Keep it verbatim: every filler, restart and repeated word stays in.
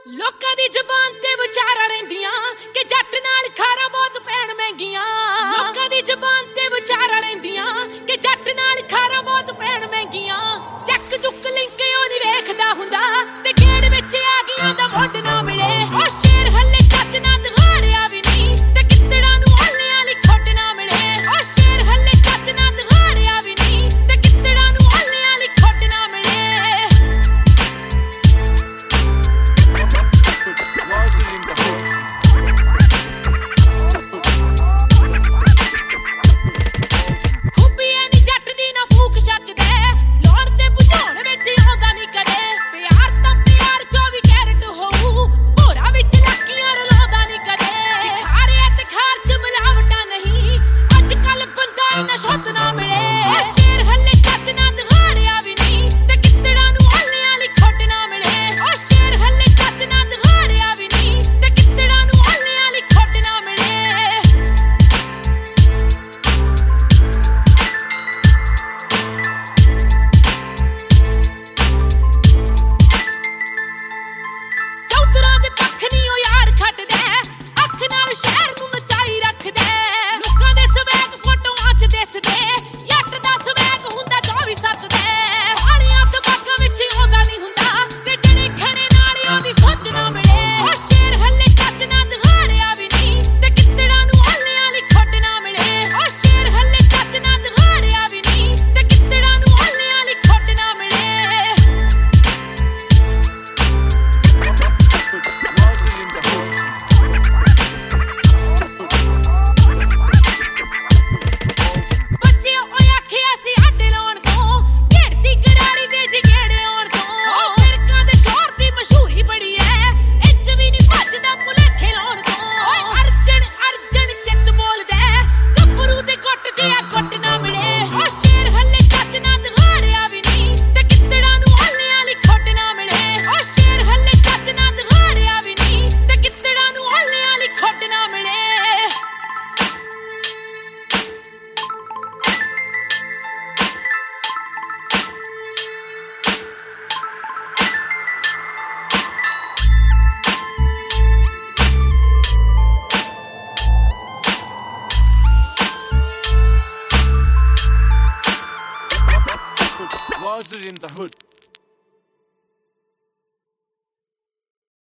ਲੋਕਾਂ ਦੀ ਜ਼ਬਾਨ ਤੇ ਵਿਚਾਰਾਂ ਰਹਿੰਦੀਆਂ ਕਿ ਜੱਟ ਨਾਲ ਖਾਰਾ ਬਹੁਤ ਪੈਣ ਮਹਿੰਗੀਆਂ। ਲੋਕਾਂ ਦੀ ਜ਼ਬਾਨ ਤੇ ਵਿਚਾਰਾਂ ਰਹਿੰਦੀਆਂ ਕਿ ਜੱਟ ਨਾਲ ਖਾਰਾ ਬਹੁਤ ਪੈਣ ਮਹਿੰਗੀਆਂ। ਚੱਕ ਚੁੱਕ ਲਿੰਕ ਉਹ ਨਹੀਂ ਵੇਖਦਾ ਹੁੰਦਾ ਤੇ ਖੇਡ ਵਿੱਚ ਆ ਗਈਆਂ ਦਾ ਮੁੱਢ ਨਾ ਮਿਲੇ। ਉਹ ਸ਼ੇਰ ਹੱਲੇ ਕੱਚ ਨਾ ਦਿਖਾੜਿਆ ਵੀ ਨਹੀਂ ਤੇ ਕਿੱਤੜਾਂ ਨੂੰ ਹੱਲਿਆਂ ਵਾਲੀ ਖੁੱਡ ਨਾ ਮਿਲੇ। ਉਹ ਸ਼ੇਰ ਹੱਲੇ ਕੱਚ ਨਾ ਦਿਖਾੜਿਆ ਵੀ ਨਹੀਂ ਤੇ ਕਿੱਤੜਾਂ ਨੂੰ ਹੱਲਿਆਂ ਵਾਲੀ ਖੁੱਡ ਨਾ ਮਿਲੇ। Was it in the hood?